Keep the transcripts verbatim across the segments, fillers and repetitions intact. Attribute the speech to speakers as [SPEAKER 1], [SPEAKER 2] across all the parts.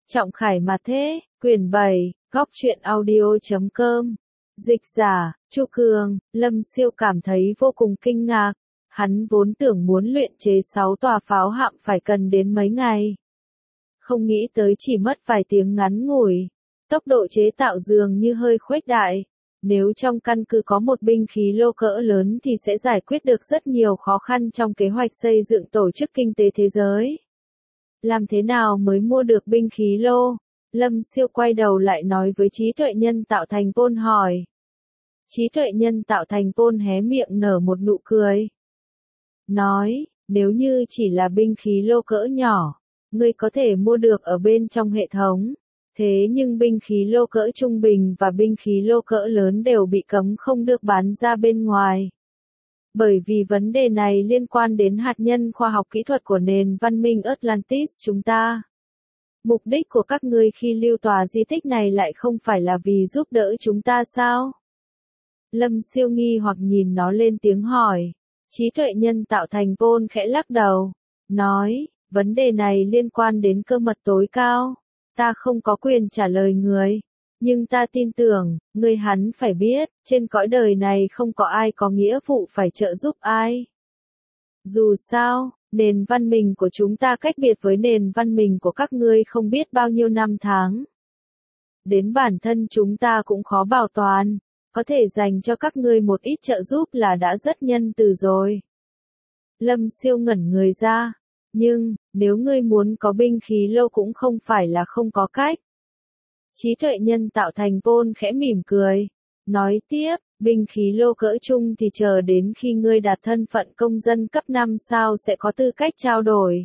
[SPEAKER 1] Trọng Khải mà thế, quyển bảy, góc truyện audio.com. Dịch giả, Chu Cường. Lâm Siêu cảm thấy vô cùng kinh ngạc. Hắn vốn tưởng muốn luyện chế sáu tòa pháo hạm phải cần đến mấy ngày. Không nghĩ tới chỉ mất vài tiếng ngắn ngủi. Tốc độ chế tạo dường như hơi khuếch đại. Nếu trong căn cứ có một binh khí lô cỡ lớn thì sẽ giải quyết được rất nhiều khó khăn trong kế hoạch xây dựng tổ chức kinh tế thế giới. Làm thế nào mới mua được binh khí lô? Lâm Siêu quay đầu lại nói với trí tuệ nhân tạo thành Pôn hỏi. Trí tuệ nhân tạo thành Pôn hé miệng nở một nụ cười. Nói, nếu như chỉ là binh khí lô cỡ nhỏ, ngươi có thể mua được ở bên trong hệ thống. Thế nhưng binh khí lô cỡ trung bình và binh khí lô cỡ lớn đều bị cấm không được bán ra bên ngoài. Bởi vì vấn đề này liên quan đến hạt nhân khoa học kỹ thuật của nền văn minh Atlantis chúng ta. Mục đích của các ngươi khi lưu tòa di tích này lại không phải là vì giúp đỡ chúng ta sao? Lâm Siêu nghi hoặc nhìn nó lên tiếng hỏi. Trí tuệ nhân tạo thành Pôn khẽ lắc đầu. Nói, vấn đề này liên quan đến cơ mật tối cao. Ta không có quyền trả lời người. Nhưng ta tin tưởng, người hắn phải biết, trên cõi đời này không có ai có nghĩa vụ phải trợ giúp ai. Dù sao, nền văn minh của chúng ta cách biệt với nền văn minh của các ngươi không biết bao nhiêu năm tháng. Đến bản thân chúng ta cũng khó bảo toàn, có thể dành cho các ngươi một ít trợ giúp là đã rất nhân từ rồi. Lâm Siêu ngẩn người ra, nhưng, nếu ngươi muốn có binh khí lô cũng không phải là không có cách. Trí tuệ nhân tạo thành Pôn khẽ mỉm cười, nói tiếp, binh khí lô cỡ chung thì chờ đến khi ngươi đạt thân phận công dân cấp năm sao sẽ có tư cách trao đổi.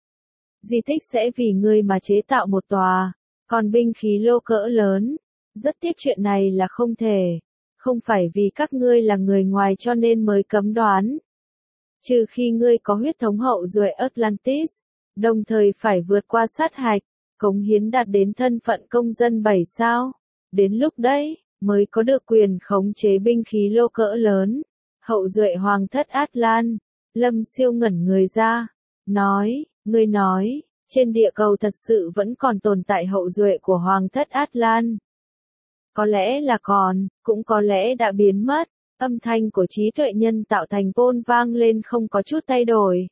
[SPEAKER 1] Di tích sẽ vì ngươi mà chế tạo một tòa, còn binh khí lô cỡ lớn, rất tiếc chuyện này là không thể, không phải vì các ngươi là người ngoài cho nên mới cấm đoán. Trừ khi ngươi có huyết thống hậu duệ Atlantis, đồng thời phải vượt qua sát hạch, cống hiến đạt đến thân phận công dân bảy sao, đến lúc đấy, mới có được quyền khống chế binh khí lô cỡ lớn. Hậu duệ hoàng thất Atlan. Lâm Siêu ngẩn người ra, nói, ngươi nói, trên địa cầu thật sự vẫn còn tồn tại hậu duệ của hoàng thất Atlan. Có lẽ là còn, cũng có lẽ đã biến mất. Âm thanh của trí tuệ nhân tạo thành Pôn vang lên không có chút thay đổi.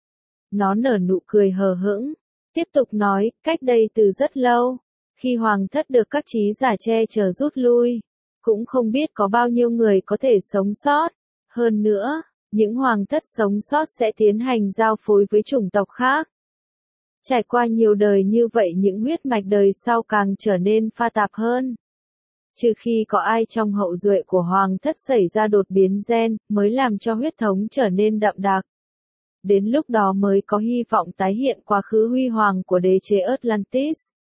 [SPEAKER 1] Nó nở nụ cười hờ hững, tiếp tục nói, cách đây từ rất lâu, khi hoàng thất được các trí giả che chở rút lui, cũng không biết có bao nhiêu người có thể sống sót. Hơn nữa, những hoàng thất sống sót sẽ tiến hành giao phối với chủng tộc khác. Trải qua nhiều đời như vậy những huyết mạch đời sau càng trở nên pha tạp hơn. Trừ khi có ai trong hậu duệ của hoàng thất xảy ra đột biến gen, mới làm cho huyết thống trở nên đậm đặc. Đến lúc đó mới có hy vọng tái hiện quá khứ huy hoàng của đế chế Atlantis.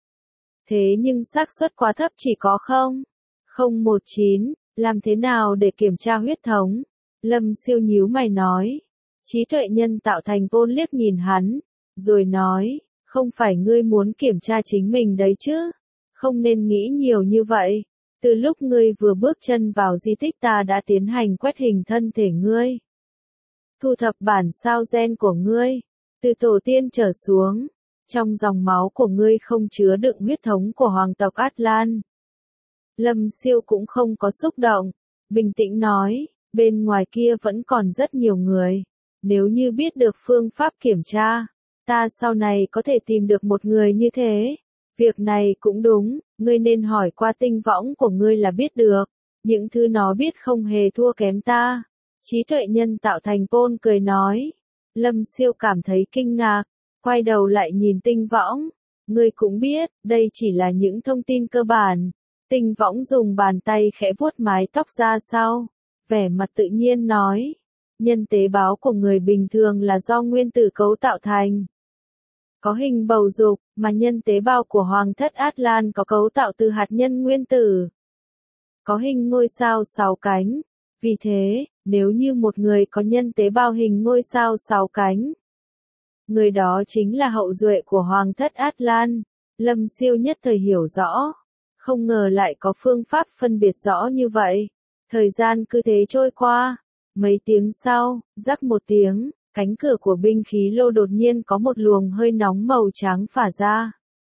[SPEAKER 1] Thế nhưng xác suất quá thấp chỉ có không. không một chín, làm thế nào để kiểm tra huyết thống? Lâm Siêu nhíu mày nói. Trí tuệ nhân tạo thành Pôn liếc nhìn hắn, rồi nói, không phải ngươi muốn kiểm tra chính mình đấy chứ? Không nên nghĩ nhiều như vậy. Từ lúc ngươi vừa bước chân vào di tích ta đã tiến hành quét hình thân thể ngươi. Thu thập bản sao gen của ngươi, từ tổ tiên trở xuống, trong dòng máu của ngươi không chứa đựng huyết thống của hoàng tộc Atlan. Lâm Siêu cũng không có xúc động, bình tĩnh nói, bên ngoài kia vẫn còn rất nhiều người, nếu như biết được phương pháp kiểm tra, ta sau này có thể tìm được một người như thế. Việc này cũng đúng, ngươi nên hỏi qua tinh võng của ngươi là biết được, những thứ nó biết không hề thua kém ta. Trí tuệ nhân tạo thành Pôn cười nói. Lâm Siêu cảm thấy kinh ngạc, quay đầu lại nhìn tinh võng. Ngươi cũng biết, đây chỉ là những thông tin cơ bản. Tinh võng dùng bàn tay khẽ vuốt mái tóc ra sau, vẻ mặt tự nhiên nói. Nhân tế bào của người bình thường là do nguyên tử cấu tạo thành. Có hình bầu dục, mà nhân tế bào của hoàng thất Atlan có cấu tạo từ hạt nhân nguyên tử. Có hình ngôi sao sáu cánh. Vì thế, nếu như một người có nhân tế bào hình ngôi sao sáu cánh, người đó chính là hậu duệ của hoàng thất Atlan. Lâm Siêu nhất thời hiểu rõ. Không ngờ lại có phương pháp phân biệt rõ như vậy. Thời gian cứ thế trôi qua. Mấy tiếng sau, rắc một tiếng, cánh cửa của binh khí lô đột nhiên có một luồng hơi nóng màu trắng phả ra.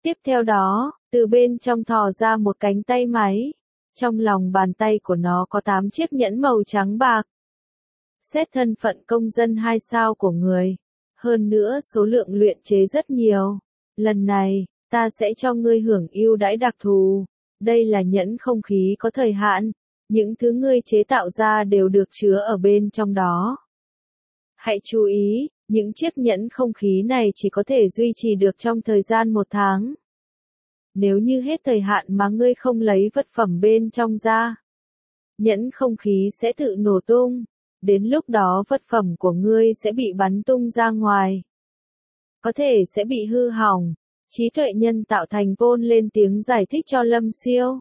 [SPEAKER 1] Tiếp theo đó, từ bên trong thò ra một cánh tay máy. Trong lòng bàn tay của nó có tám chiếc nhẫn màu trắng bạc. Xét thân phận công dân hai sao của người. Hơn nữa số lượng luyện chế rất nhiều. Lần này, ta sẽ cho ngươi hưởng ưu đãi đặc thù. Đây là nhẫn không khí có thời hạn. Những thứ ngươi chế tạo ra đều được chứa ở bên trong đó. Hãy chú ý, những chiếc nhẫn không khí này chỉ có thể duy trì được trong thời gian một tháng. Nếu như hết thời hạn mà ngươi không lấy vật phẩm bên trong ra, nhẫn không khí sẽ tự nổ tung. Đến lúc đó vật phẩm của ngươi sẽ bị bắn tung ra ngoài. Có thể sẽ bị hư hỏng. Trí tuệ nhân tạo thành Paul lên tiếng giải thích cho Lâm Siêu.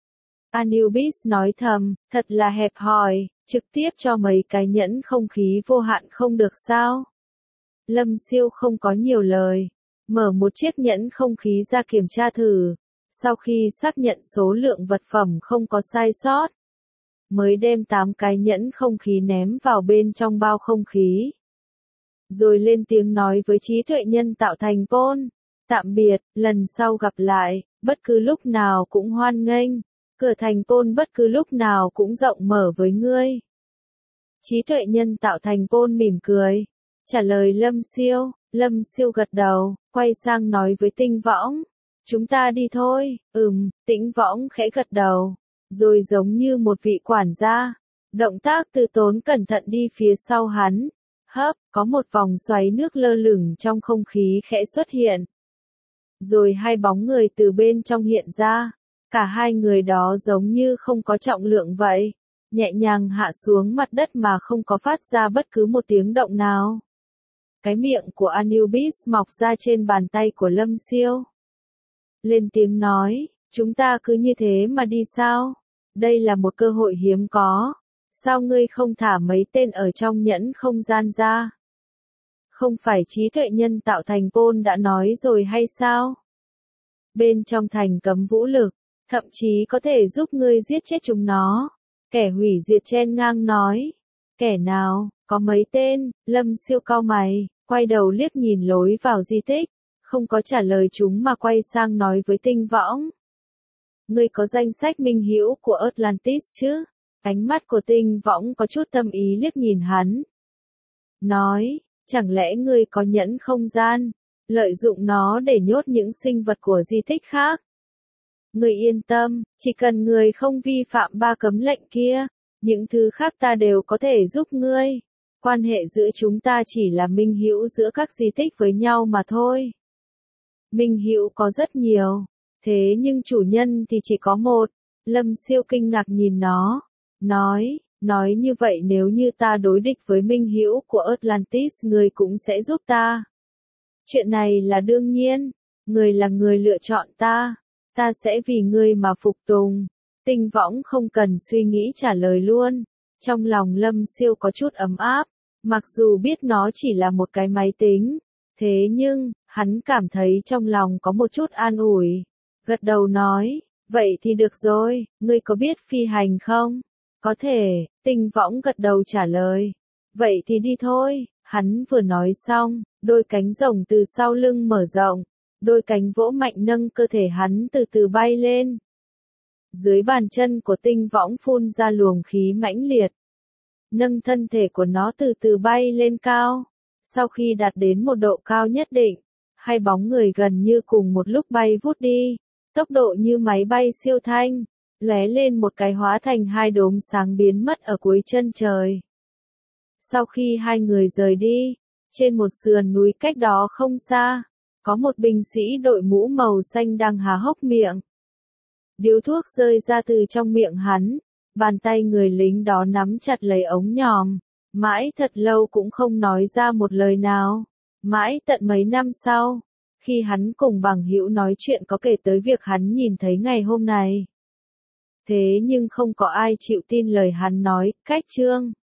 [SPEAKER 1] Anubis nói thầm, thật là hẹp hòi, trực tiếp cho mấy cái nhẫn không khí vô hạn không được sao? Lâm Siêu không có nhiều lời, mở một chiếc nhẫn không khí ra kiểm tra thử, sau khi xác nhận số lượng vật phẩm không có sai sót, mới đem tám cái nhẫn không khí ném vào bên trong bao không khí. Rồi lên tiếng nói với trí tuệ nhân tạo thành Paul, tạm biệt, lần sau gặp lại, bất cứ lúc nào cũng hoan nghênh. Cửa thành Paul bất cứ lúc nào cũng rộng mở với ngươi. Trí tuệ nhân tạo thành Paul mỉm cười, trả lời Lâm Siêu. Lâm Siêu gật đầu, quay sang nói với Tinh Võng, chúng ta đi thôi. Ừm, Tĩnh Võng khẽ gật đầu, rồi giống như một vị quản gia, động tác từ tốn cẩn thận đi phía sau hắn. Hấp, có một vòng xoáy nước lơ lửng trong không khí khẽ xuất hiện. Rồi hai bóng người từ bên trong hiện ra. Cả hai người đó giống như không có trọng lượng vậy, nhẹ nhàng hạ xuống mặt đất mà không có phát ra bất cứ một tiếng động nào. Cái miệng của Anubis mọc ra trên bàn tay của Lâm Siêu. Lên tiếng nói, chúng ta cứ như thế mà đi sao? Đây là một cơ hội hiếm có. Sao ngươi không thả mấy tên ở trong nhẫn không gian ra? Không phải trí tuệ nhân tạo thành Paul đã nói rồi hay sao? Bên trong thành cấm vũ lực, thậm chí có thể giúp ngươi giết chết chúng nó. Kẻ hủy diệt chen ngang nói. Kẻ nào, có mấy tên? Lâm Siêu cau mày, quay đầu liếc nhìn lối vào di tích, không có trả lời chúng mà quay sang nói với Tinh Võng. Ngươi có danh sách minh hữu của Atlantis chứ? Ánh mắt của Tinh Võng có chút tâm ý liếc nhìn hắn. Nói, chẳng lẽ ngươi có nhẫn không gian, lợi dụng nó để nhốt những sinh vật của di tích khác? Ngươi yên tâm, chỉ cần ngươi không vi phạm ba cấm lệnh kia, những thứ khác ta đều có thể giúp ngươi. Quan hệ giữa chúng ta chỉ là minh hữu giữa các di tích với nhau mà thôi. Minh hữu có rất nhiều, thế nhưng chủ nhân thì chỉ có một. Lâm Siêu kinh ngạc nhìn nó, nói, nói như vậy nếu như ta đối địch với minh hữu của Atlantis ngươi cũng sẽ giúp ta. Chuyện này là đương nhiên, ngươi là người lựa chọn ta. Ta sẽ vì ngươi mà phục tùng. Tinh Võng không cần suy nghĩ trả lời luôn. Trong lòng Lâm Siêu có chút ấm áp, mặc dù biết nó chỉ là một cái máy tính. Thế nhưng, hắn cảm thấy trong lòng có một chút an ủi. Gật đầu nói, vậy thì được rồi, ngươi có biết phi hành không? Có thể, Tinh Võng gật đầu trả lời. Vậy thì đi thôi, hắn vừa nói xong, đôi cánh rồng từ sau lưng mở rộng. Đôi cánh vỗ mạnh nâng cơ thể hắn từ từ bay lên. Dưới bàn chân của Tinh Võng phun ra luồng khí mãnh liệt. Nâng thân thể của nó từ từ bay lên cao. Sau khi đạt đến một độ cao nhất định, hai bóng người gần như cùng một lúc bay vút đi. Tốc độ như máy bay siêu thanh, lóe lên một cái hóa thành hai đốm sáng biến mất ở cuối chân trời. Sau khi hai người rời đi, trên một sườn núi cách đó không xa, có một binh sĩ đội mũ màu xanh đang há hốc miệng. Điếu thuốc rơi ra từ trong miệng hắn, bàn tay người lính đó nắm chặt lấy ống nhòm, mãi thật lâu cũng không nói ra một lời nào. Mãi tận mấy năm sau, khi hắn cùng bằng hữu nói chuyện có kể tới việc hắn nhìn thấy ngày hôm này. Thế nhưng không có ai chịu tin lời hắn nói, cách chương.